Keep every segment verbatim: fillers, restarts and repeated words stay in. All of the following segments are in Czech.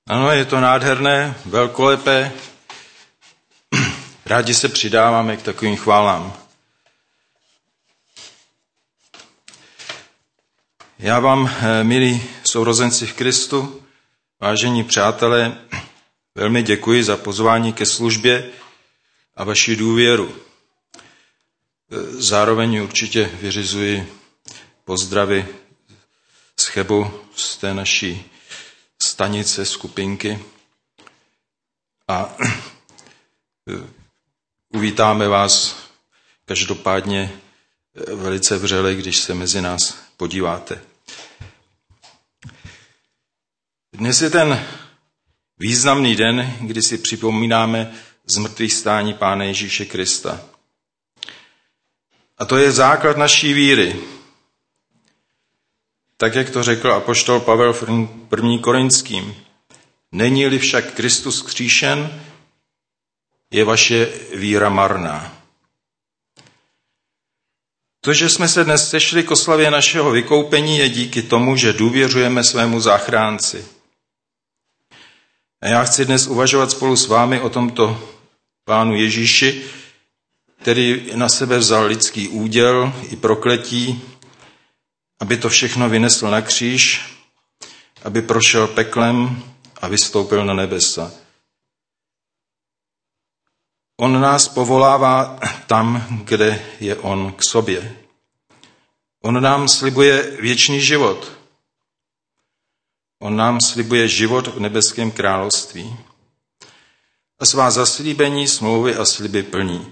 Ano, je to nádherné, velkolepé. Rádi se přidáváme k takovým chválám. Já vám, milí sourozenci v Kristu, vážení přátelé, velmi děkuji za pozvání ke službě a vaši důvěru. Zároveň určitě vyřizuji pozdravy z Chebu, z té naší stanice, skupinky. A uvítáme vás každopádně velice vřele, když se mezi nás podíváte. Dnes je ten významný den, kdy si připomínáme zmrtvýchvstání Pána Ježíše Krista. A to je základ naší víry. Tak, jak to řekl apoštol Pavel v první Korinským. Není-li však Kristus vzkříšen, je vaše víra marná. To, že jsme se dnes sešli k oslavě našeho vykoupení, je díky tomu, že důvěřujeme svému záchránci. A já chci dnes uvažovat spolu s vámi o tomto Pánu Ježíši, který na sebe vzal lidský úděl i prokletí, aby to všechno vynesl na kříž, aby prošel peklem a vystoupil na nebesa. On nás povolává tam, kde je on k sobě. On nám slibuje věčný život. On nám slibuje život v nebeském království. A svá zaslíbení, smlouvy a sliby plní.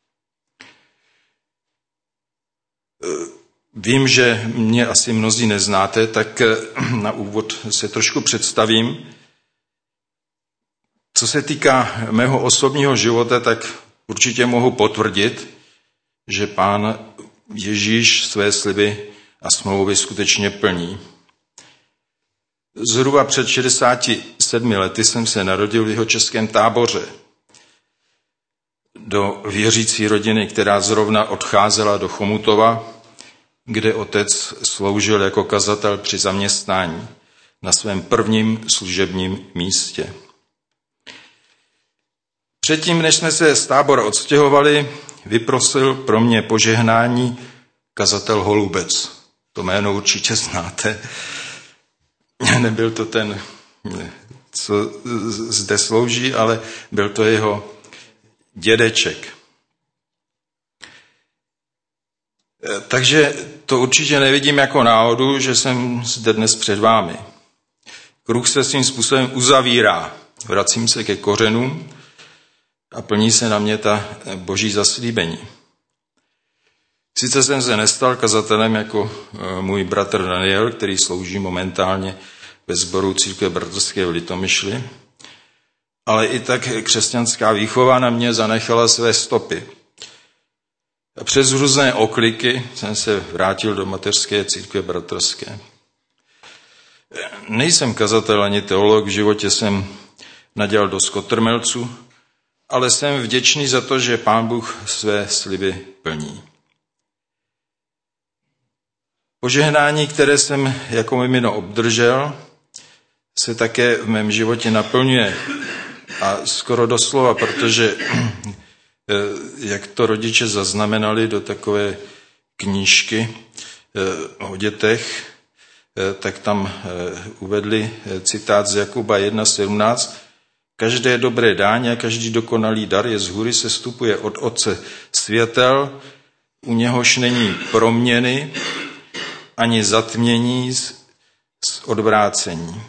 Vím, že mě asi mnozí neznáte, tak na úvod se trošku představím. Co se týká mého osobního života, tak určitě mohu potvrdit, že Pán Ježíš své sliby a smlouvy skutečně plní. Zhruba před šedesáti sedmi lety jsem se narodil v Jihočeském Táboře do věřící rodiny, která zrovna odcházela do Chomutova, kde otec sloužil jako kazatel při zaměstnání na svém prvním služebním místě. Předtím, než jsme se z Tábora odstěhovali, vyprosil pro mě požehnání kazatel Holubec. To jméno určitě znáte. Nebyl to ten, co zde slouží, ale byl to jeho dědeček. Takže to určitě nevidím jako náhodu, že jsem zde dnes před vámi. Kruh se svým způsobem uzavírá. Vracím se ke kořenům a plní se na mě ta boží zaslíbení. Sice jsem se nestal kazatelem jako můj bratr Daniel, který slouží momentálně ve sboru Církve bratrské v Litomyšli, ale i tak křesťanská výchova na mě zanechala své stopy. A přes různé okliky jsem se vrátil do mateřské církve bratrské. Nejsem kazatel ani teolog, v životě jsem nadělal dost kotrmelců, ale jsem vděčný za to, že Pán Bůh své sliby plní. Požehnání, které jsem jako mimino obdržel, se také v mém životě naplňuje. A skoro doslova, protože jak to rodiče zaznamenali do takové knížky o dětech, tak tam uvedli citát z Jakuba jedna sedmnáct. Každé dobré dání a každý dokonalý dar je z hůry sestupuje od Otce světel, u něhož není proměny ani zatmění z odvrácení.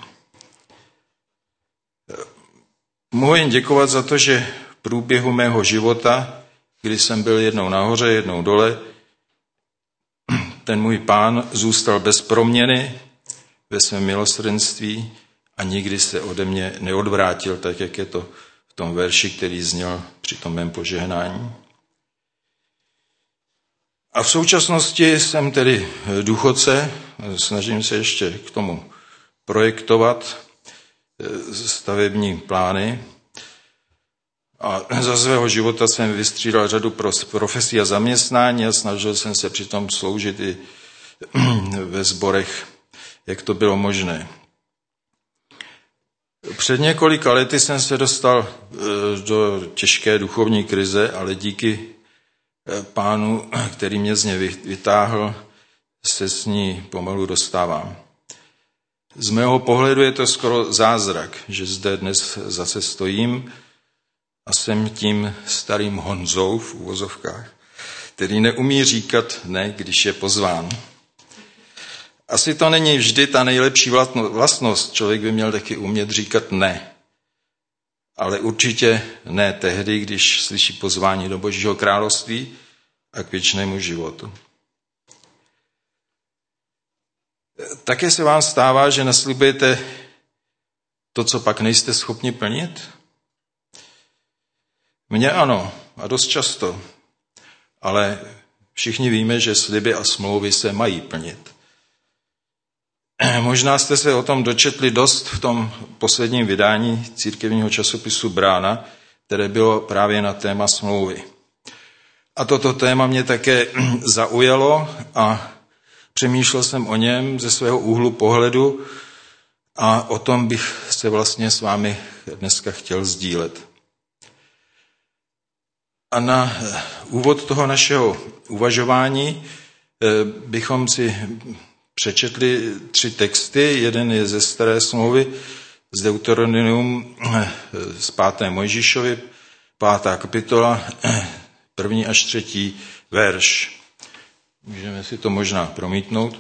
Mohu jen děkovat za to, že v průběhu mého života, kdy jsem byl jednou nahoře, jednou dole, ten můj Pán zůstal bez proměny ve svém milosrdenství a nikdy se ode mě neodvrátil, tak jak je to v tom verši, který zněl při tom mém požehnání. A v současnosti jsem tedy důchodce, snažím se ještě k tomu projektovat stavební plány. A za svého života jsem vystřídal řadu profesí a zaměstnání a snažil jsem se přitom sloužit i ve sborech, jak to bylo možné. Před několika lety jsem se dostal do těžké duchovní krize, ale díky Pánu, který mě z ní vytáhl, se s ní pomalu dostávám. Z mého pohledu je to skoro zázrak, že zde dnes zase stojím a jsem tím starým Honzou v uvozovkách, který neumí říkat ne, když je pozván. Asi to není vždy ta nejlepší vlastnost, člověk by měl taky umět říkat ne. Ale určitě ne tehdy, když slyší pozvání do Božího království a k věčnému životu. Také se vám stává, že naslibujete to, co pak nejste schopni plnit? Mně ano, a dost často. Ale všichni víme, že sliby a smlouvy se mají plnit. Možná jste se o tom dočetli dost v tom posledním vydání církevního časopisu Brána, které bylo právě na téma smlouvy. A toto téma mě také zaujalo a přemýšlel jsem o něm ze svého úhlu pohledu a o tom bych se vlastně s vámi dneska chtěl sdílet. A na úvod toho našeho uvažování bychom si přečetli tři texty. Jeden je ze Staré smlouvy, z Deuteronomium z páté Mojžíšovy, pátá kapitola, první až třetí verš. Můžeme si to možná promítnout.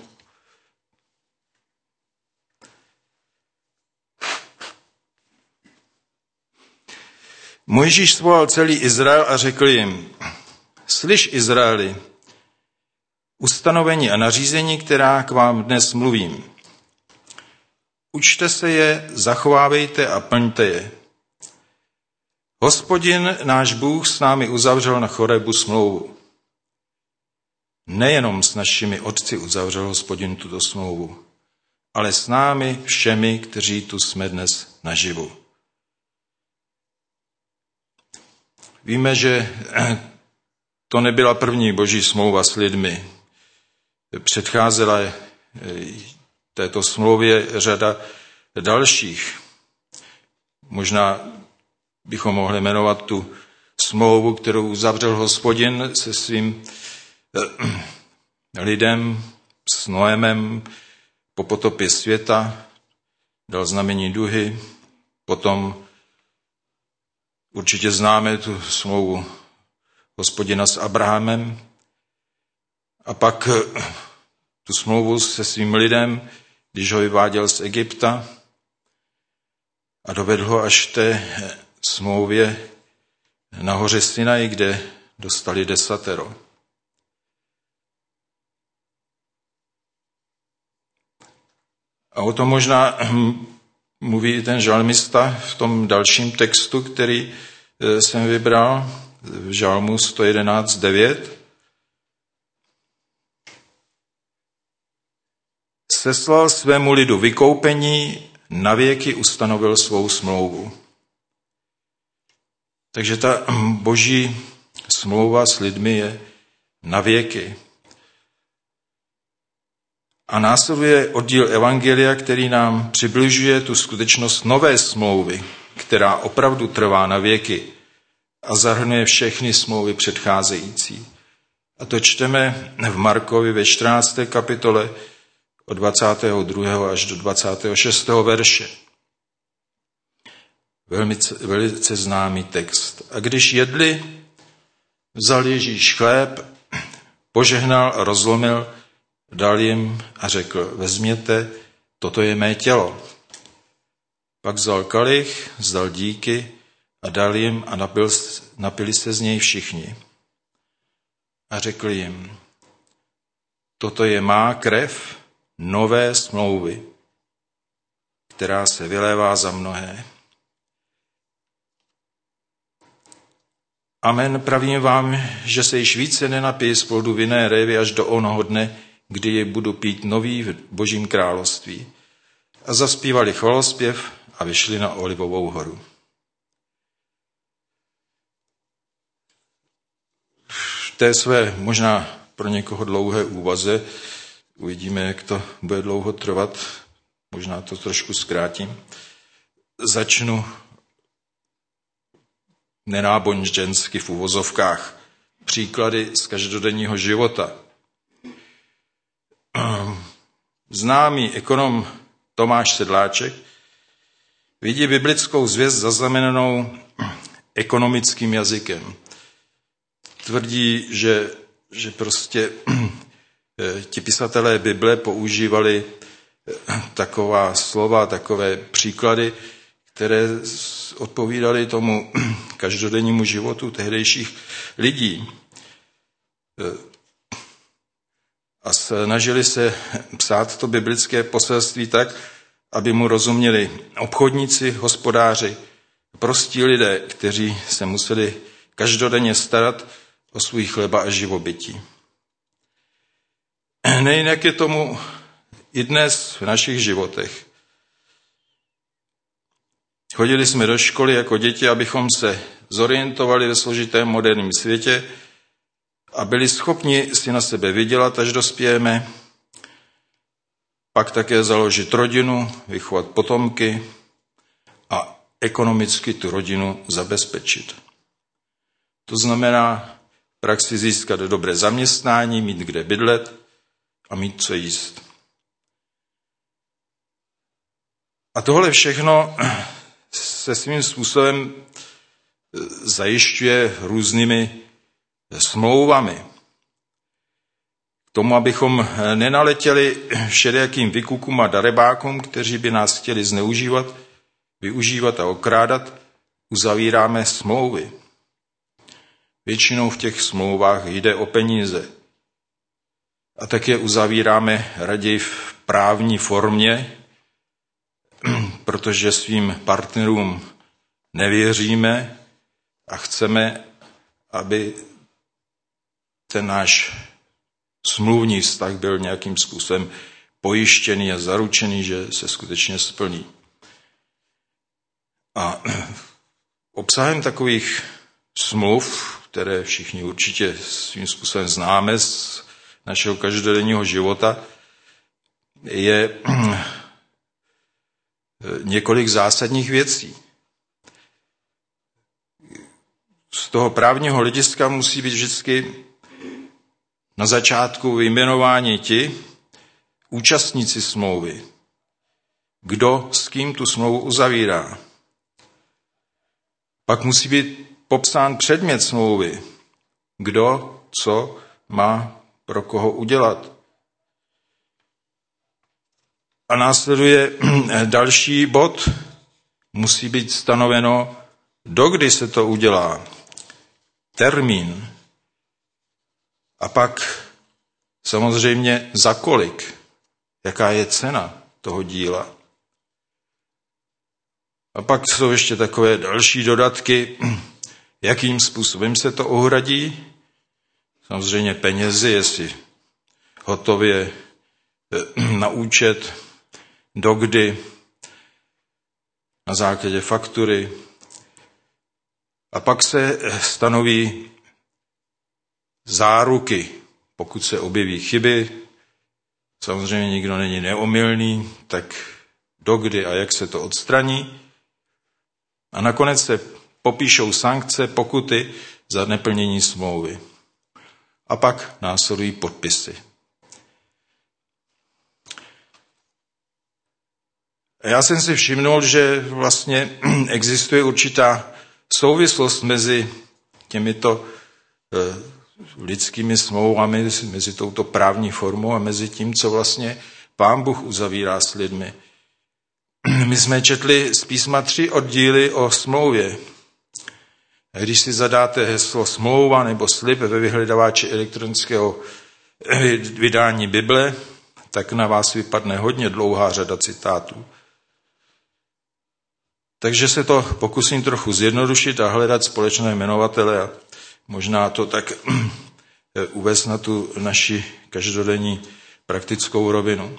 Mojžíš svolal celý Izrael a řekl jim: Slyš, Izraeli, ustanovení a nařízení, která k vám dnes mluvím. Učte se je, zachovávejte a plňte je. Hospodin, náš Bůh, s námi uzavřel na Chorebu smlouvu. Nejenom s našimi otci uzavřel Hospodin tuto smlouvu, ale s námi všemi, kteří tu jsme dnes naživu. Víme, že to nebyla první boží smlouva s lidmi. Předcházela této smlouvě řada dalších. Možná bychom mohli jmenovat tu smlouvu, kterou uzavřel Hospodin se svým lidem, s Noémem po potopě světa, dal znamení duhy, potom určitě známe tu smlouvu Hospodina s Abrahamem a pak tu smlouvu se svým lidem, když ho vyváděl z Egypta a dovedl ho až k té smlouvě na hoře Sinaj, kde dostali desatero. A o tom možná mluví i ten žalmista v tom dalším textu, který jsem vybral, v žalmu sto jedenáct devět. Seslal svému lidu vykoupení, navěky ustanovil svou smlouvu. Takže ta boží smlouva s lidmi je navěky. A následuje oddíl Evangelia, který nám přibližuje tu skutečnost nové smlouvy, která opravdu trvá na věky a zahrnuje všechny smlouvy předcházející. A to čteme v Markovi ve čtrnácté kapitole od dvacátého druhého až do dvacátého šestého verše. Velmi, velice známý text. A když jedli, vzal Ježíš chléb, požehnal a rozlomil, dal jim a řekl: vezměte, toto je mé tělo. Pak vzal kalich, vzdal díky a dal jim a napil, napili se z něj všichni. A řekl jim: toto je má krev nové smlouvy, která se vylévá za mnohé. Amen, pravím vám, že se již více nenapije z plodu vinné révy až do onoho dne, kdy je budu pít nový v Božím království. A zaspívali chvalospěv a vyšli na Olivovou horu. V té své možná pro někoho dlouhé úvaze uvidíme, jak to bude dlouho trvat, možná to trošku zkrátím. začnu nenábožensky v uvozovkách příklady z každodenního života. Známý ekonom Tomáš Sedláček vidí biblickou zvěst zaznamenanou ekonomickým jazykem. Tvrdí, že, že prostě ti pisatelé Bible používali taková slova, takové příklady, které odpovídaly tomu každodennímu životu tehdejších lidí. A snažili se psát to biblické poselství tak, aby mu rozuměli obchodníci, hospodáři, prostí lidé, kteří se museli každodenně starat o svůj chleba a živobytí. Nejinak je tomu i dnes v našich životech. Chodili jsme do školy jako děti, abychom se zorientovali ve složitém moderním světě a byli schopni si na sebe vydělat, až dospějeme, pak také založit rodinu, vychovat potomky a ekonomicky tu rodinu zabezpečit. To znamená v praxi získat dobré zaměstnání, mít kde bydlet a mít co jíst. A tohle všechno se svým způsobem zajišťuje různými smlouvami. K tomu, abychom nenaletěli všelijakým vykukům a darebákům, kteří by nás chtěli zneužívat, využívat a okrádat, uzavíráme smlouvy. Většinou v těch smlouvách jde o peníze. A tak je uzavíráme raději v právní formě, protože svým partnerům nevěříme a chceme, aby ten náš smluvní vztah byl nějakým způsobem pojištěný a zaručený, že se skutečně splní. A obsahem takových smluv, které všichni určitě svým způsobem známe z našeho každodenního života, je několik zásadních věcí. Z toho právního hlediska musí být vždycky na začátku vyjmenováni ti účastníci smlouvy. Kdo s kým tu smlouvu uzavírá. Pak musí být popsán předmět smlouvy. Kdo, co má pro koho udělat. A následuje další bod. Musí být stanoveno, dokdy se to udělá. Termín. A pak samozřejmě za kolik. Jaká je cena toho díla. A pak jsou ještě takové další dodatky, jakým způsobem se to uhradí. Samozřejmě penězi, jestli hotově na účet, dokdy, na základě faktury. A pak se stanoví záruky, pokud se objeví chyby. Samozřejmě nikdo není neomylný, tak dokdy a jak se to odstraní. A nakonec se popíšou sankce, pokuty za neplnění smlouvy. A pak následují podpisy. A já jsem si všimnul, že vlastně existuje určitá souvislost mezi těmito lidskými smlouvami, mezi touto právní formou a mezi tím, co vlastně Pán Bůh uzavírá s lidmi. My jsme četli z písma tři oddíly o smlouvě. A když si zadáte heslo smlouva nebo slib ve vyhledávači elektronického vydání Bible, tak na vás vypadne hodně dlouhá řada citátů. Takže se to pokusím trochu zjednodušit a hledat společné jmenovatele a možná to tak uvést na tu naši každodenní praktickou rovinu.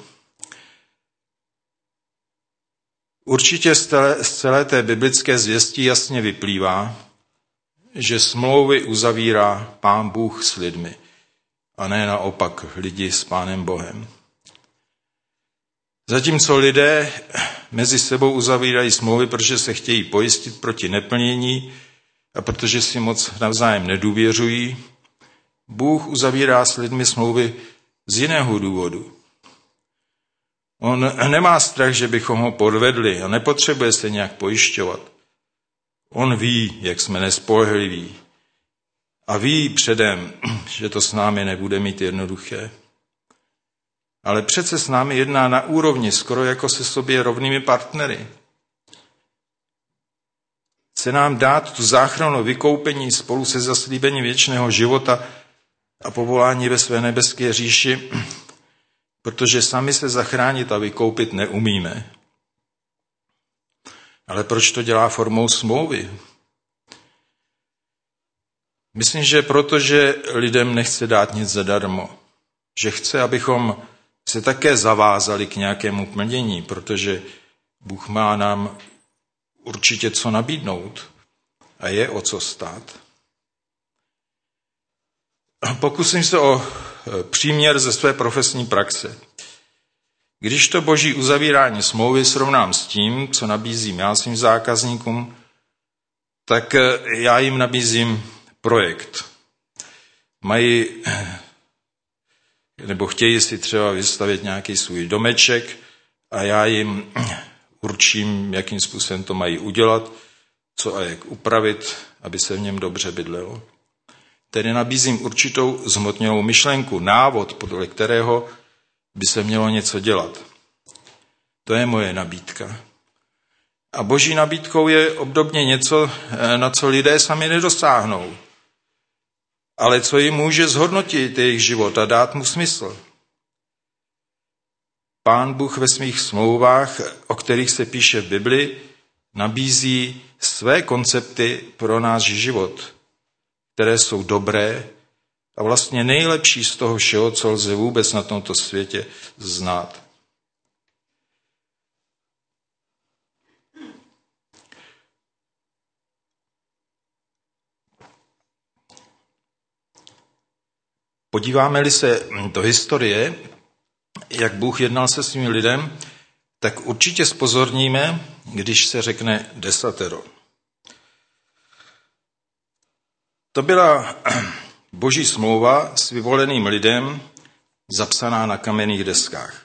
Určitě z celé, z celé té biblické zvěsti jasně vyplývá, že smlouvy uzavírá Pán Bůh s lidmi a ne naopak lidi s Pánem Bohem. Zatímco lidé mezi sebou uzavírají smlouvy, protože se chtějí pojistit proti neplnění a protože si moc navzájem nedůvěřují, Bůh uzavírá s lidmi smlouvy z jiného důvodu. On nemá strach, že bychom ho podvedli a nepotřebuje se nějak pojišťovat. On ví, jak jsme nespolehliví a ví předem, že to s námi nebude mít jednoduché. Ale přece s námi jedná na úrovni, skoro jako se sobě rovnými partnery. Chce nám dát tu záchranu vykoupení spolu se zaslíbením věčného života a povolání ve své nebeské říši, protože sami se zachránit a vykoupit neumíme. Ale proč to dělá formou smlouvy? Myslím, že protože lidem nechce dát nic zadarmo. Že chce, abychom se také zavázali k nějakému plnění, protože Bůh má nám určitě co nabídnout a je o co stát. Pokusím se o příměr ze své profesní praxe. Když to boží uzavírání smlouvy srovnám s tím, co nabízím já svým zákazníkům, tak já jim nabízím projekt. Mají, nebo chtějí si třeba vystavit nějaký svůj domeček a já jim určím, jakým způsobem to mají udělat, co a jak upravit, aby se v něm dobře bydlelo. Tedy nabízím určitou zhmotnělou myšlenku, návod, podle kterého by se mělo něco dělat. To je moje nabídka. A boží nabídkou je obdobně něco, na co lidé sami nedosáhnou, ale co jim může zhodnotit jejich život a dát mu smysl. Pán Bůh ve svých smlouvách, o kterých se píše v Bibli, nabízí své koncepty pro náš život, které jsou dobré a vlastně nejlepší z toho všeho, co lze vůbec na tomto světě znát. Podíváme-li se do historie, jak Bůh jednal se svým lidem, tak určitě zpozorníme, když se řekne desatero. To byla boží smlouva s vyvoleným lidem zapsaná na kamenných deskách.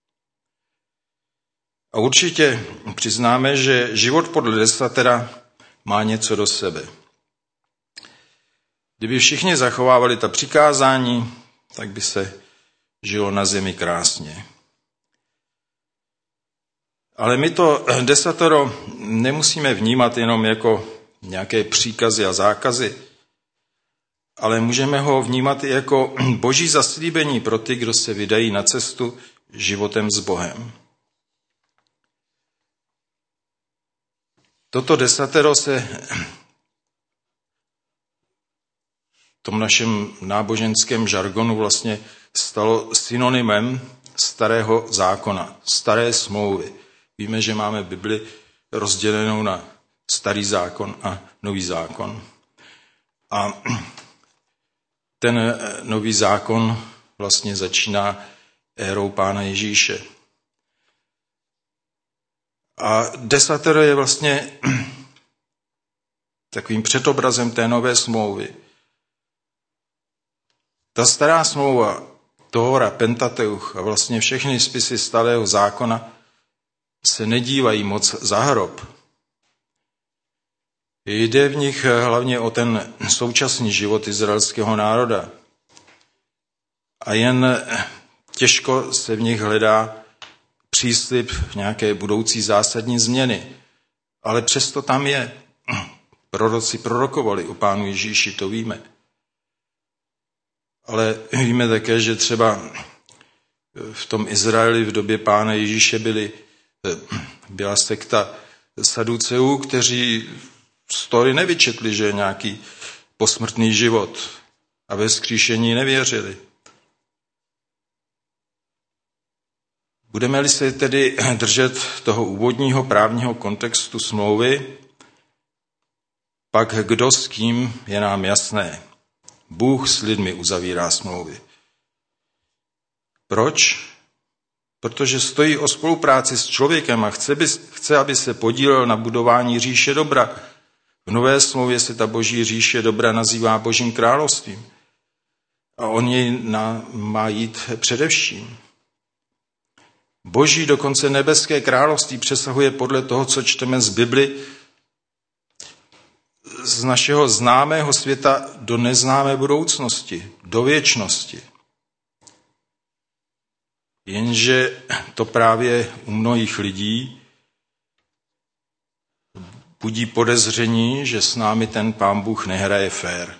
A určitě přiznáme, že život podle desatera má něco do sebe. Kdyby všichni zachovávali ta přikázání, tak by se žilo na zemi krásně. Ale my to desatero nemusíme vnímat jenom jako nějaké příkazy a zákazy, ale můžeme ho vnímat i jako boží zaslíbení pro ty, kdo se vydají na cestu životem s Bohem. Toto desatero se v tom našem náboženském žargonu vlastně stalo synonymem starého zákona, staré smlouvy. Víme, že máme Bibli rozdělenou na starý zákon a nový zákon. A ten nový zákon vlastně začíná érou Pána Ježíše. A desatero je vlastně takovým předobrazem té nové smlouvy. Ta stará smlouva, Tóra, Pentateuch a vlastně všechny spisy starého zákona se nedívají moc za hrob. Jde v nich hlavně o ten současný život izraelského národa. A jen těžko se v nich hledá příslib nějaké budoucí zásadní změny. Ale přesto tam je. Proroci prorokovali o Pánu Ježíši, to víme. Ale víme také, že třeba v tom Izraeli v době Pána Ježíše byli, byla sekta Saduceů, kteří story nevyčetli, že je nějaký posmrtný život a ve vzkříšení nevěřili. Budeme-li se tedy držet toho úvodního právního kontextu smlouvy, pak kdo s kým je nám jasné. Bůh s lidmi uzavírá smlouvy. Proč? protože stojí o spolupráci s člověkem a chce, by, chce, aby se podílel na budování říše dobra. V Nové smlouvě se ta boží říše dobra nazývá Božím královstvím. A on jej na, má jít především. Boží, dokonce nebeské království přesahuje podle toho, co čteme z Bibli, z našeho známého světa do neznámé budoucnosti, do věčnosti. Jenže to právě u mnohých lidí budí podezření, že s námi ten Pán Bůh nehraje fér.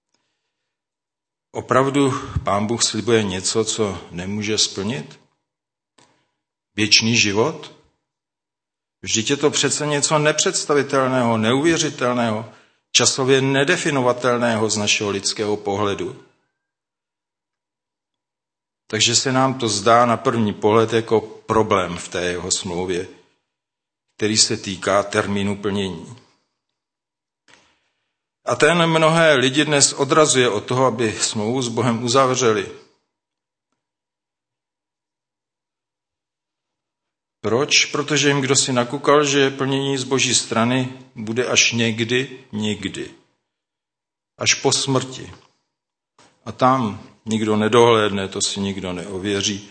Opravdu Pán Bůh slibuje něco, co nemůže splnit? Věčný život? Vždyť je to přece něco nepředstavitelného, neuvěřitelného, časově nedefinovatelného z našeho lidského pohledu. Takže se nám to zdá na první pohled jako problém v té jeho smlouvě, který se týká termínu plnění. A ten mnohé lidi dnes odrazuje od toho, aby smlouvu s Bohem uzavřeli. Proč? Protože jim kdo si nakukal, že plnění z Boží strany bude až někdy, někdy. Až po smrti. A tam nikdo nedohlédne, to si nikdo neověří.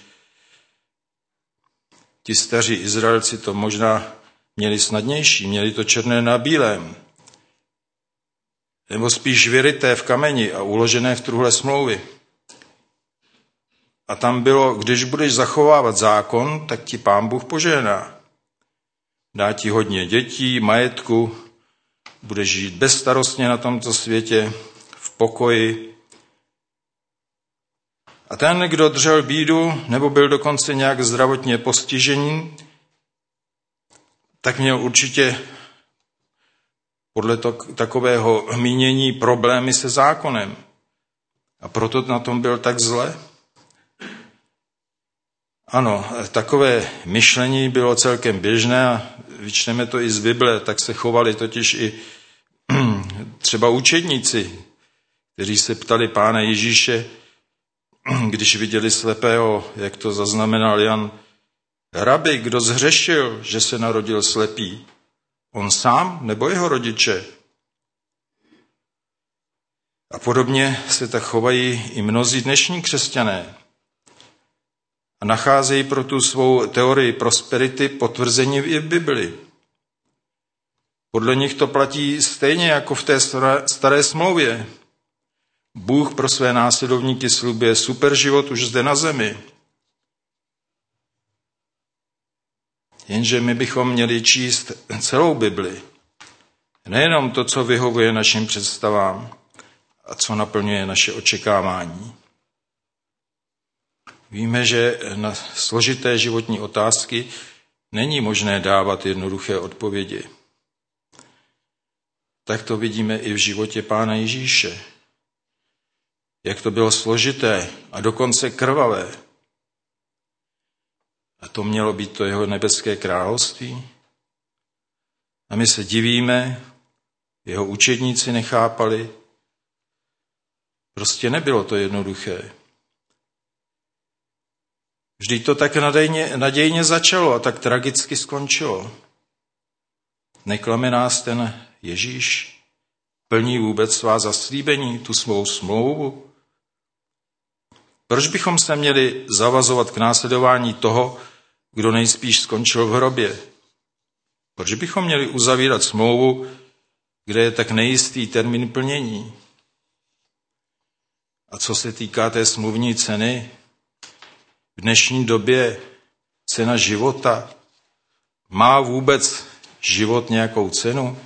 Ti staří Izraelci to možná měli snadnější, měli to černé na bílém. Nebo spíš vyryté v kameni a uložené v truhle smlouvy. A tam bylo, když budeš zachovávat zákon, tak ti Pán Bůh požehná. Dá ti hodně dětí, majetku, budeš žít bezstarostně na tomto světě, v pokoji. A ten, kdo držel bídu, nebo byl dokonce nějak zdravotně postižený, tak měl určitě podle to, takového mínění problémy se zákonem. A proto na tom byl tak zle. Ano, takové myšlení bylo celkem běžné a vyčteme to i z Bible, tak se chovali totiž i třeba učedníci, kteří se ptali Pána Ježíše, když viděli slepého, jak to zaznamenal Jan, Rabi, kdo zhřešil, že se narodil slepý? On sám nebo jeho rodiče? A podobně se tak chovají i mnozí dnešní křesťané. A nacházejí pro tu svou teorii prosperity potvrzení i v Bibli. Podle nich to platí stejně jako v té staré smlouvě. Bůh pro své následovníky slibuje super život už zde na zemi. Jenže my bychom měli číst celou Bibli. Nejenom to, co vyhovuje našim představám a co naplňuje naše očekávání. Víme, že na složité životní otázky není možné dávat jednoduché odpovědi. Tak to vidíme i v životě Pána Ježíše. Jak to bylo složité a dokonce krvavé. A to mělo být to jeho nebeské království. A my se divíme, jeho učedníci nechápali. Prostě nebylo to jednoduché. Vždyť to tak nadějně, nadějně začalo a tak tragicky skončilo. Neklame nás ten Ježíš? Plní vůbec svá zaslíbení, tu svou smlouvu? Proč bychom se měli zavazovat k následování toho, kdo nejspíš skončil v hrobě? Proč bychom měli uzavírat smlouvu, kde je tak nejistý termín plnění? A co se týká té smluvní ceny, v dnešní době cena života, má vůbec život nějakou cenu?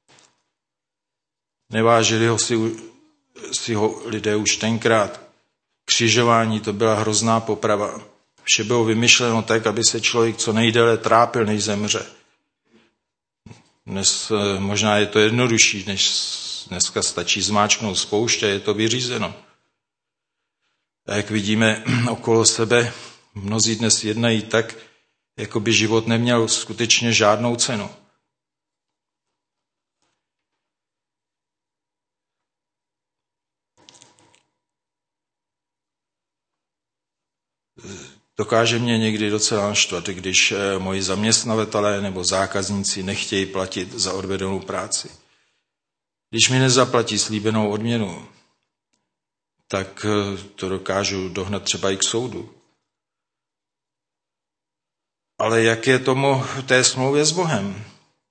Nevážili ho si, si ho lidé už tenkrát. Křižování to byla hrozná poprava. Vše bylo vymyšleno tak, aby se člověk co nejdéle trápil, než zemře. Dnes možná je to jednodušší, než dneska stačí zmáčknout spoušť a je to vyřízeno. A jak vidíme okolo sebe, mnozí dnes jednají tak, jako by život neměl skutečně žádnou cenu. Dokáže mě někdy docela naštvat, když moji zaměstnavatelé nebo zákazníci nechtějí platit za odvedenou práci. Když mi nezaplatí slíbenou odměnu, tak to dokážu dohnat třeba i k soudu. Ale jak je tomu v té smlouvě s Bohem?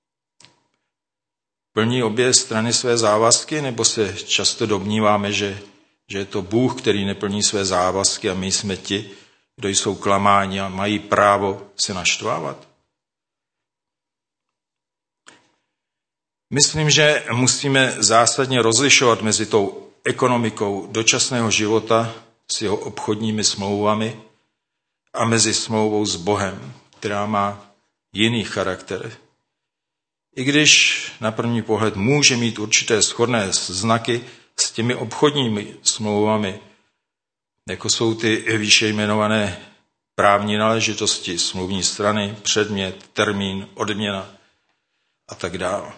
Plní obě strany své závazky, nebo se často domníváme, že, že je to Bůh, který neplní své závazky a my jsme ti, kdo jsou klamáni a mají právo se naštvávat? Myslím, že musíme zásadně rozlišovat mezi tou ekonomikou dočasného života s jeho obchodními smlouvami a mezi smlouvou s Bohem, která má jiný charakter. I když na první pohled může mít určité shodné znaky s těmi obchodními smlouvami, jako jsou ty výše jmenované právní náležitosti, smluvní strany, předmět, termín, odměna a tak dále.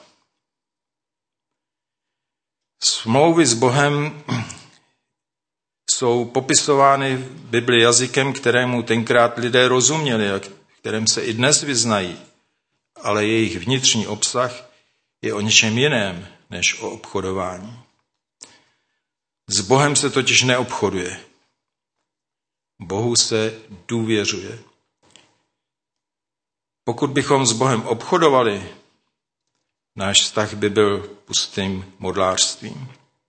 Smlouvy s Bohem jsou popisovány v Bibli jazykem, kterému tenkrát lidé rozuměli a kterém se i dnes vyznají, ale jejich vnitřní obsah je o něčem jiném než o obchodování. S Bohem se totiž neobchoduje. Bohu se důvěřuje. Pokud bychom s Bohem obchodovali, náš vztah by byl pustým modlářstvím.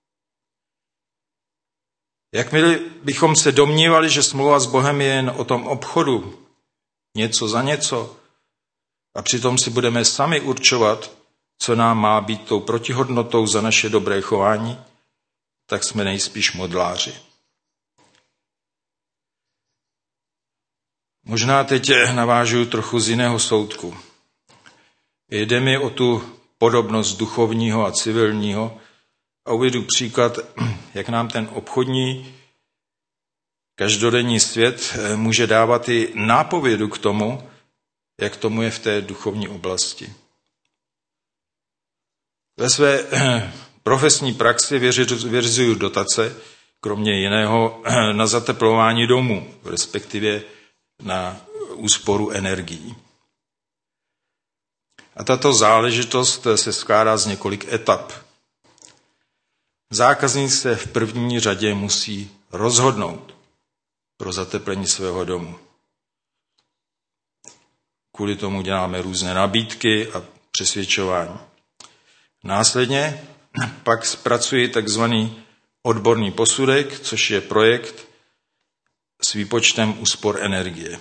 Jakmile bychom se domnívali, že smlouva s Bohem je jen o tom obchodu, něco za něco, a přitom si budeme sami určovat, co nám má být tou protihodnotou za naše dobré chování, tak jsme nejspíš modláři. Možná teď navážu trochu z jiného soudku. Jde mi o tu podobnost duchovního a civilního a uvedu příklad, jak nám ten obchodní každodenní svět může dávat i nápovědu k tomu, jak tomu je v té duchovní oblasti. Ve své profesní praxi vyřizuju dotace, kromě jiného na zateplování domů, respektive na úsporu energií. A tato záležitost se skládá z několik etap. Zákazník se v první řadě musí rozhodnout pro zateplení svého domu. Kvůli tomu děláme různé nabídky a přesvědčování. Následně pak zpracuji takzvaný odborný posudek, což je projekt s výpočtem úspor energie.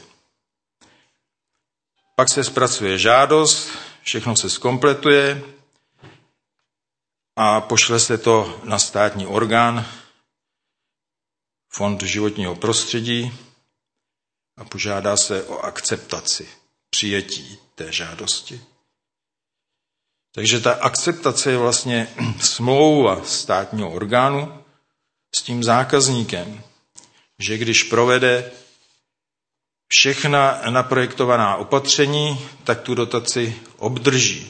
Pak se zpracuje žádost, všechno se zkompletuje a pošle se to na státní orgán, Fond životního prostředí, a požádá se o akceptaci, přijetí té žádosti. Takže ta akceptace je vlastně smlouva státního orgánu s tím zákazníkem, že když provede všechna naprojektovaná opatření, tak tu dotaci obdrží.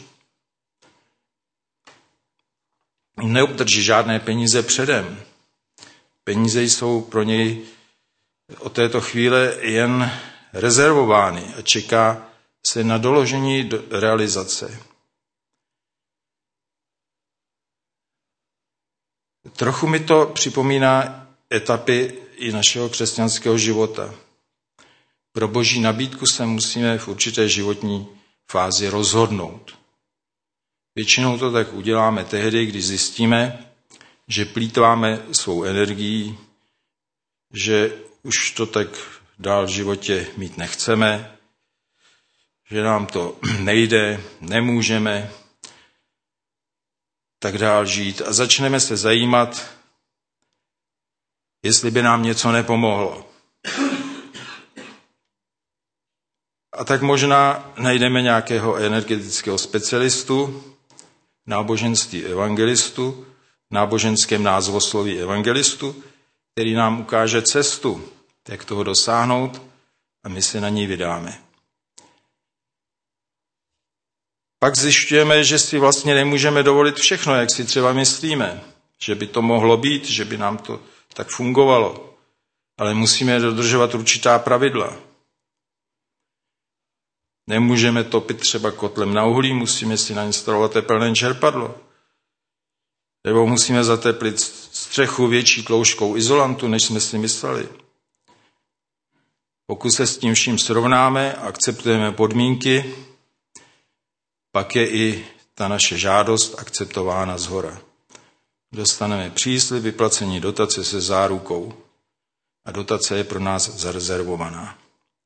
Neobdrží žádné peníze předem. Peníze jsou pro něj od této chvíle jen rezervovány a čeká se na doložení realizace. Trochu mi to připomíná etapy i našeho křesťanského života. Pro boží nabídku se musíme v určité životní fázi rozhodnout. Většinou to tak uděláme tehdy, když zjistíme, že plýtváme svou energií, že už to tak dál v životě mít nechceme, že nám to nejde, nemůžeme tak dál žít a začneme se zajímat, jestli by nám něco nepomohlo. A tak možná najdeme nějakého energetického specialistu, náboženství evangelistu, náboženském názvosloví evangelistu, který nám ukáže cestu, jak toho dosáhnout, a my se na ní vydáme. Pak zjišťujeme, že si vlastně nemůžeme dovolit všechno, jak si třeba myslíme, že by to mohlo být, že by nám to tak fungovalo, ale musíme dodržovat určitá pravidla. Nemůžeme topit třeba kotlem na uhlí, musíme si nainstalovat tepelné čerpadlo. Nebo musíme zateplit střechu větší tloušťkou izolantu, než jsme si mysleli. Pokud se s tím vším srovnáme a akceptujeme podmínky, pak je i ta naše žádost akceptována zhora. Dostaneme příslib vyplacení dotace se zárukou a dotace je pro nás zarezervovaná.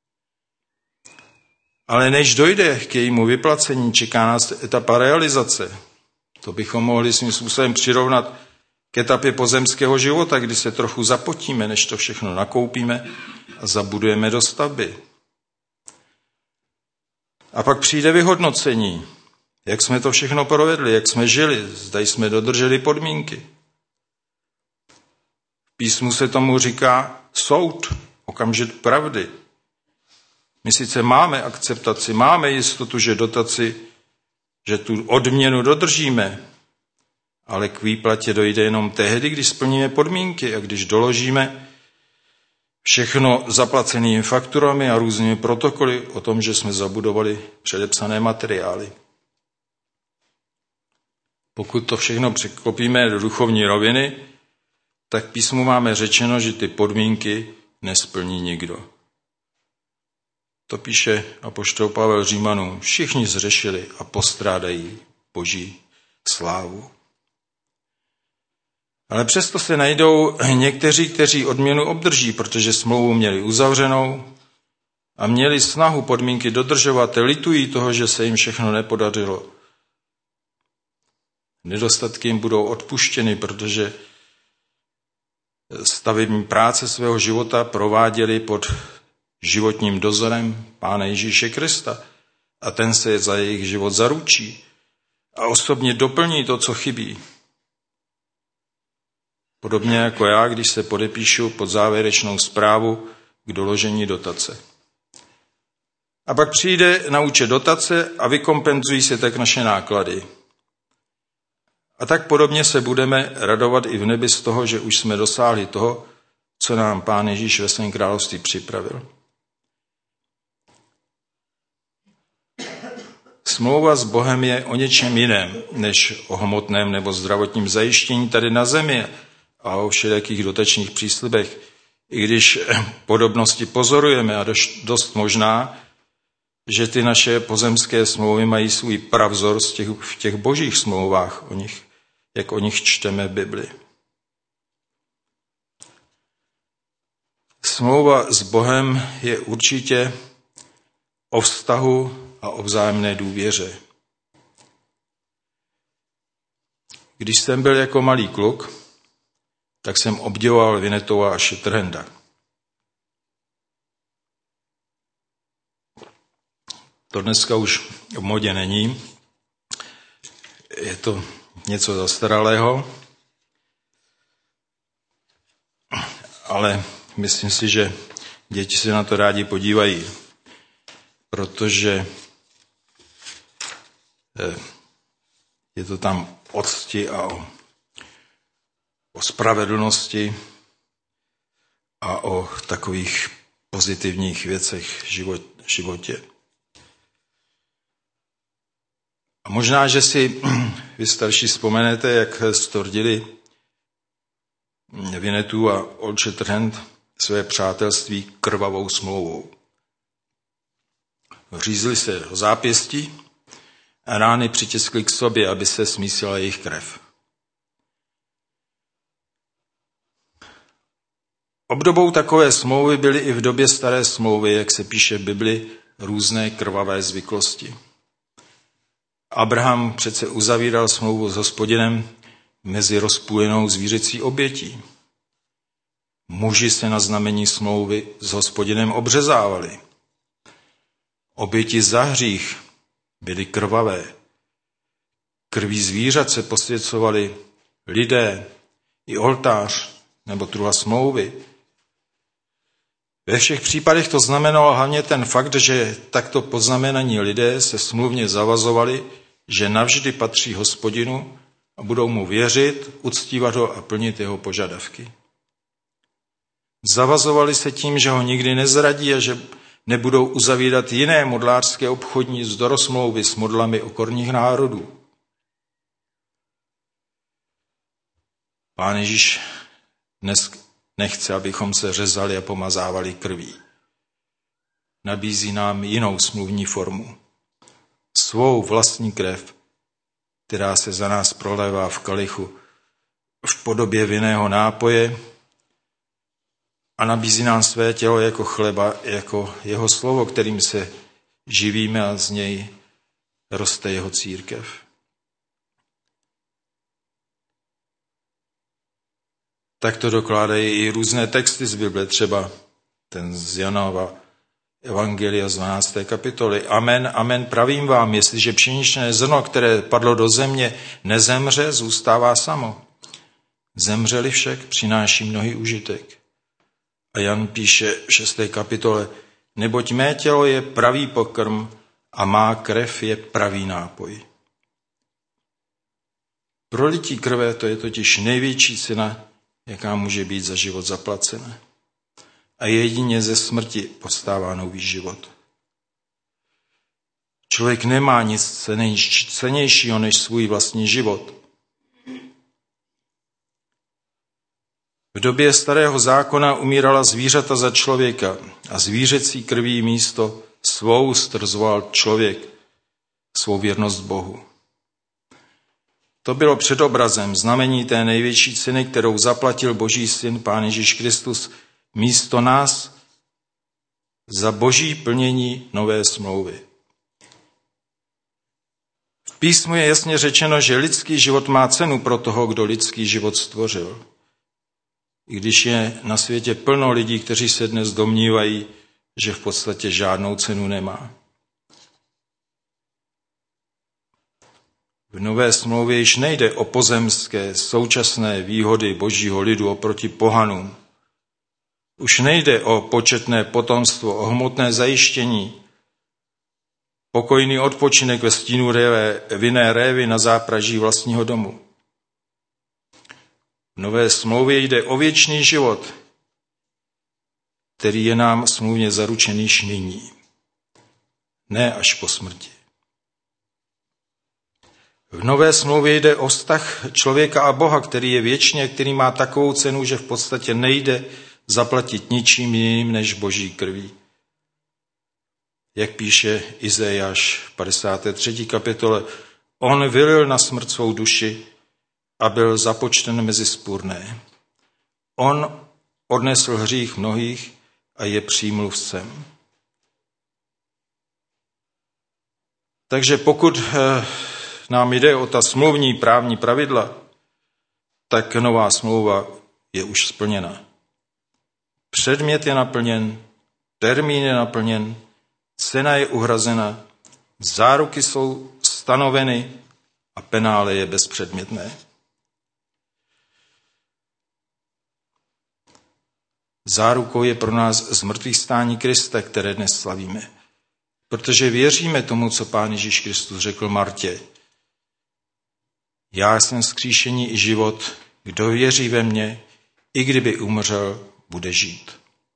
Ale než dojde k jejímu vyplacení, čeká nás etapa realizace. To bychom mohli svým způsobem přirovnat k etapě pozemského života, kdy se trochu zapotíme, než to všechno nakoupíme a zabudujeme do stavby. A pak přijde vyhodnocení, jak jsme to všechno provedli, jak jsme žili, zda jsme dodrželi podmínky. V písmu se tomu říká soud, okamžik pravdy. My sice máme akceptaci, máme jistotu, že dotaci, že tu odměnu dodržíme, ale k výplatě dojde jenom tehdy, když splníme podmínky a když doložíme všechno zaplacenými fakturami a různými protokoly o tom, že jsme zabudovali předepsané materiály. Pokud to všechno překlopíme do duchovní roviny, tak v písmu máme řečeno, že ty podmínky nesplní nikdo. To píše apoštol Pavel Římanům. Všichni zřešili a postrádají Boží slávu. Ale přesto se najdou někteří, kteří odměnu obdrží, protože smlouvu měli uzavřenou a měli snahu podmínky dodržovat, litují toho, že se jim všechno nepodařilo. Nedostatky jim budou odpuštěny, protože stavební práce svého života prováděli pod životním dozorem Pána Ježíše Krista a ten se za jejich život zaručí a osobně doplní to, co chybí. Podobně jako já, když se podepíšu pod závěrečnou zprávu k doložení dotace. A pak přijde na účet dotace a vykompenzují se tak naše náklady. A tak podobně se budeme radovat i v nebi z toho, že už jsme dosáhli toho, co nám Pán Ježíš ve svém království připravil. Smlouva s Bohem je o něčem jiném, než o hmotném nebo zdravotním zajištění tady na zemi a o všelijakých dotačních příslibech. I když podobnosti pozorujeme a dost možná, že ty naše pozemské smlouvy mají svůj pravzor z těch, v těch božích smlouvách, o nich, jak o nich čteme v Bibli. Smlouva s Bohem je určitě o vztahu a o vzájemné důvěře. Když jsem byl jako malý kluk, tak jsem obdivoval Vinetua a Shatterhanda. To dneska už v modě není. Je to něco zastaralého, ale myslím si, že děti se na to rádi podívají, protože je to tam o cti a o, o spravedlnosti a o takových pozitivních věcech v život, životě. A možná, že si vy starší vzpomenete, jak stvrdili Winnetou a Old Shatterhand své přátelství krvavou smlouvou. Řízli se do zápěstí a rány přitiskli k sobě, aby se smísila jejich krev. Obdobou takové smlouvy byly i v době staré smlouvy, jak se píše v Bibli, různé krvavé zvyklosti. Abraham přece uzavíral smlouvu s Hospodinem mezi rozpůlenou zvířecí obětí. Muži se na znamení smlouvy s Hospodinem obřezávali. Oběti za hřích byly krvavé. Krví zvířat se posvěcovali lidé, i oltář nebo truhla smlouvy. Ve všech případech to znamenalo hlavně ten fakt, že takto poznamenaní lidé se smluvně zavazovali, že navždy patří Hospodinu a budou mu věřit, uctívat ho a plnit jeho požadavky. Zavazovali se tím, že ho nikdy nezradí a že nebudou uzavírat jiné modlářské obchodní vzdorosmlouvy s modlami okorních národů. Pán Ježíš dnes nechce, abychom se řezali a pomazávali krví. Nabízí nám jinou smluvní formu. Svou vlastní krev, která se za nás prolévá v kalichu v podobě vinného nápoje a nabízí nám své tělo jako chleba, jako jeho slovo, kterým se živíme a z něj roste jeho církev. Tak to dokládají i různé texty z Bible, třeba ten z Janova Evangelia z dvanácté kapitoly. Amen, amen, pravím vám, jestliže pšeničné zrno, které padlo do země, nezemře, zůstává samo. Zemřeli však, přináší mnohý užitek. A Jan píše v šesté kapitole, neboť mé tělo je pravý pokrm a má krev je pravý nápoj. Prolití krve, to je totiž největší cena, jaká může být za život zaplacena. A jedině ze smrti povstává nový život. Člověk nemá nic cennějšího než svůj vlastní život. V době starého zákona umírala zvířata za člověka a zvířecí krví místo svou strzoval člověk, svou věrnost Bohu. To bylo předobrazem znamení té největší ceny, kterou zaplatil Boží syn, Pán Ježíš Kristus, místo nás za boží plnění nové smlouvy. V písmu je jasně řečeno, že lidský život má cenu pro toho, kdo lidský život stvořil. I když je na světě plno lidí, kteří se dnes domnívají, že v podstatě žádnou cenu nemá. V nové smlouvě již nejde o pozemské současné výhody božího lidu oproti pohanům. Už nejde o početné potomstvo, o hmotné zajištění, pokojný odpočinek ve stínu réve, vinné révy na zápraží vlastního domu. V nové smlouvě jde o věčný život, který je nám smluvně zaručený již nyní, ne až po smrti. V nové smlouvě jde o vztah člověka a Boha, který je věčný, který má takovou cenu, že v podstatě nejde zaplatit ničím jiným než boží krví. Jak píše Izajáš v padesáté třetí kapitole, on vylil na smrt svou duši a byl započten mezi spurné. On odnesl hřích mnohých a je přímluvcem. Takže pokud nám jde o ta smluvní právní pravidla, tak nová smlouva je už splněna. Předmět je naplněn, termín je naplněn, cena je uhrazena, záruky jsou stanoveny a penále je bezpředmětné. Zárukou je pro nás zmrtvýchvstání Krista, které dnes slavíme. Protože věříme tomu, co Pán Ježíš Kristus řekl Martě. Já jsem vzkříšení i život, kdo věří ve mě, i kdyby umřel, bude žít.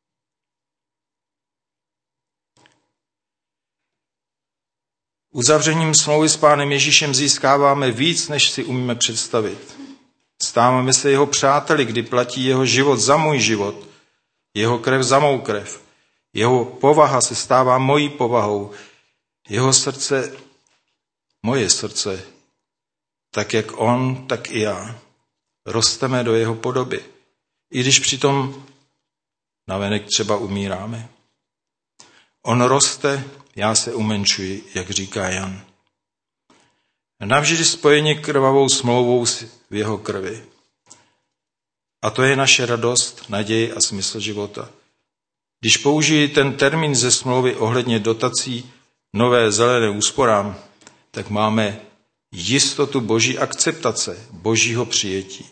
Uzavřením smlouvy s Pánem Ježíšem získáváme víc, než si umíme představit. Stáváme se jeho přáteli, kdy platí jeho život za můj život, jeho krev za mou krev. Jeho povaha se stává mojí povahou, jeho srdce moje srdce. Tak jak on, tak i já. Rosteme do jeho podoby. I když přitom navenek třeba umíráme. On roste, já se umenšuji, jak říká Jan. Navždy spojeni krvavou smlouvou v jeho krvi. A to je naše radost, naděje a smysl života. Když použijí ten termín ze smlouvy ohledně dotací nové zelené úsporám, tak máme jistotu boží akceptace, božího přijetí.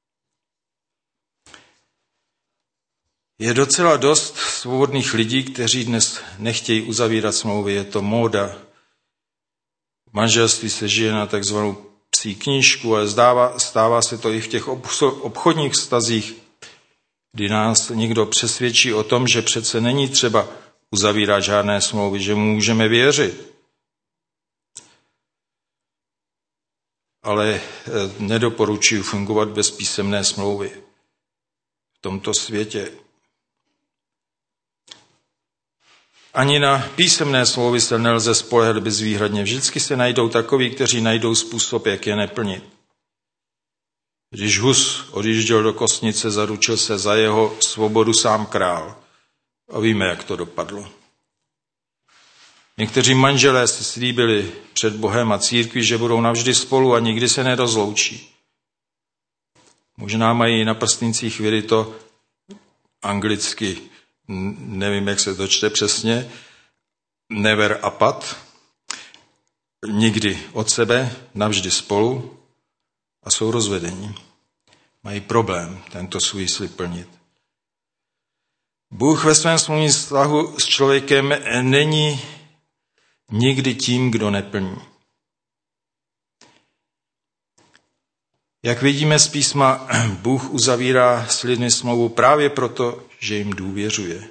Je docela dost svobodných lidí, kteří dnes nechtějí uzavírat smlouvy. Je to móda. V manželství se žije na takzvanou psí knížku, ale zdává, stává se to i v těch obchodních vztazích, kdy nás někdo přesvědčí o tom, že přece není třeba uzavírat žádné smlouvy, že mu můžeme věřit. Ale nedoporučuji fungovat bez písemné smlouvy v tomto světě. Ani na písemné smlouvy se nelze spoléhat bezvýhradně. Vždycky se najdou takoví, kteří najdou způsob, jak je neplnit. Když Hus odjížděl do Kosnice, zaručil se za jeho svobodu sám král. A víme, jak to dopadlo. Někteří manželé si slíbili před Bohem a církví, že budou navždy spolu a nikdy se nerozloučí. Možná mají na prstnicích vyryto anglicky, nevím, jak se to čte přesně, never apart, nikdy od sebe, navždy spolu a jsou rozvedení. Mají problém tento svůj slib plnit. Bůh ve svém smluvním vztahu s člověkem není nikdy tím, kdo neplní. Jak vidíme z písma, Bůh uzavírá s lidmi smlouvu právě proto, že jim důvěřuje.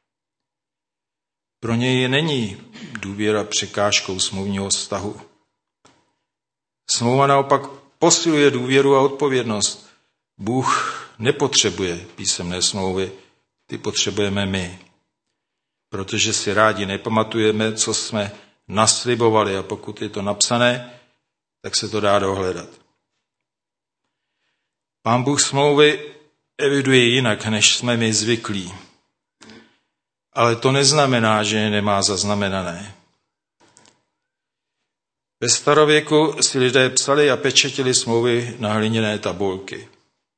Pro něj není důvěra překážkou smluvního vztahu. Smlouva naopak posiluje důvěru a odpovědnost. Bůh nepotřebuje písemné smlouvy, ty potřebujeme my. Protože si rádi nepamatujeme, co jsme naslibovali a pokud je to napsané, tak se to dá dohledat. Pán Bůh smlouvy eviduje jinak, než jsme my zvyklí. Ale to neznamená, že je nemá zaznamenané. Ve starověku si lidé psali a pečetili smlouvy na hliněné tabulky.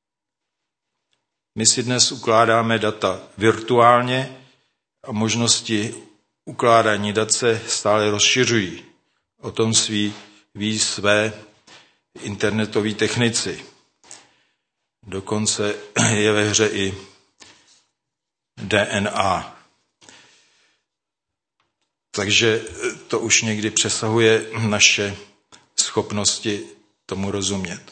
My si dnes ukládáme data virtuálně a možnosti ukládání dat se stále rozšiřují. O tom sví, ví své internetoví technici. Dokonce je ve hře i D N A. Takže to už někdy přesahuje naše schopnosti tomu rozumět.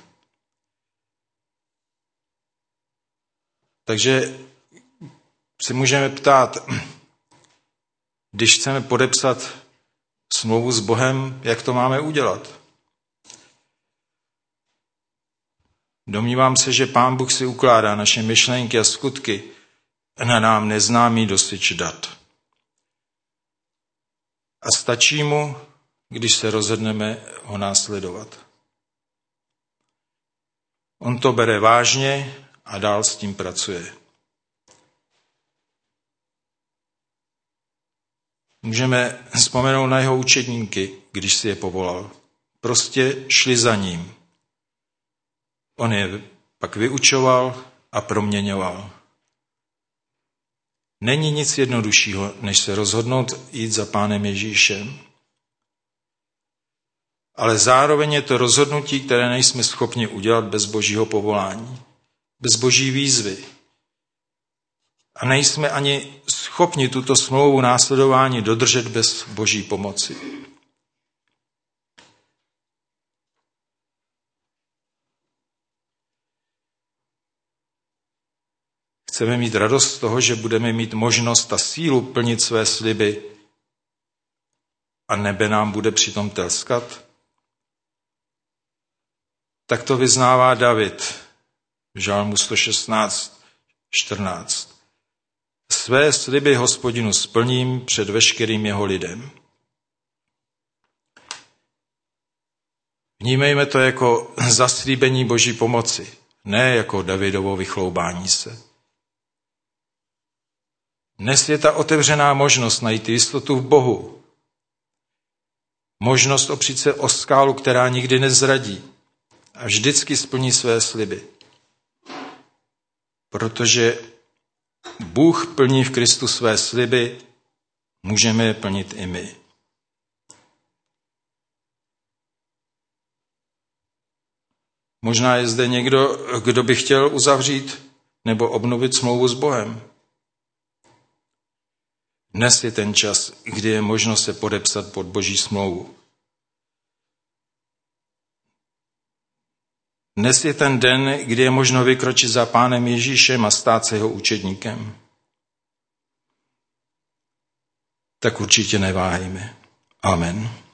Takže si můžeme ptát, když chceme podepsat smlouvu s Bohem, jak to máme udělat? Domnívám se, že Pán Bůh si ukládá naše myšlenky a skutky na nám neznámý dosyč dat. A stačí mu, když se rozhodneme ho následovat. On to bere vážně a dál s tím pracuje. Můžeme vzpomenout na jeho učedníky, když si je povolal. Prostě šli za ním. On je pak vyučoval a proměňoval. Není nic jednoduššího, než se rozhodnout jít za Pánem Ježíšem. Ale zároveň je to rozhodnutí, které nejsme schopni udělat bez Božího povolání, bez Boží výzvy. A nejsme ani schopni tuto smlouvu následování dodržet bez Boží pomoci. Chceme mít radost z toho, že budeme mít možnost a sílu plnit své sliby a nebe nám bude přitom tleskat? Tak to vyznává David v Žalmu sto šestnáct, čtrnáct. Své sliby Hospodinu splním před veškerým jeho lidem. Vnímejme to jako zaslíbení Boží pomoci, ne jako Davidovo vychloubání se. Dnes je ta otevřená možnost najít jistotu v Bohu. Možnost opřít se o skálu, která nikdy nezradí a vždycky splní své sliby. Protože Bůh plní v Kristu své sliby, můžeme je plnit i my. Možná je zde někdo, kdo by chtěl uzavřít nebo obnovit smlouvu s Bohem. Dnes je ten čas, kdy je možno se podepsat pod Boží smlouvu. Dnes je ten den, kdy je možno vykročit za Pánem Ježíšem a stát se jeho učedníkem. tak určitě neváhejme. Amen.